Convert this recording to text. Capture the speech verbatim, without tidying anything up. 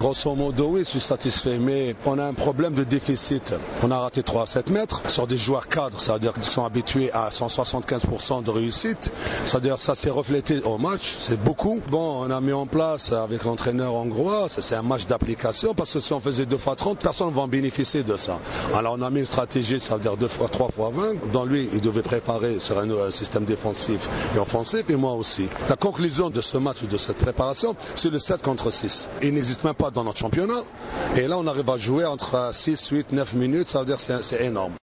Grosso modo, oui, je suis satisfait, mais on a un problème de déficit. On a raté trois à sept mètres sur des joueurs cadres, c'est-à-dire qu'ils sont habitués à cent soixante-quinze pour cent de réussite. C'est-à-dire ça s'est reflété au match, c'est beaucoup. Bon, on a mis en place avec l'entraîneur hongrois, c'est un match d'application, parce que si on faisait deux fois trente, personne ne va en bénéficier de ça. Alors on a mis une stratégie, ça veut dire deux fois, trois fois vingt, dont lui, il devait préparer sur un, un système défensif et offensif, et moi aussi. La conclusion de ce match, de cette préparation, c'est le sept contre six. Il n'existe même pas dans notre championnat. Et là, on arrive à jouer entre six, huit, neuf minutes, ça veut dire que c'est énorme.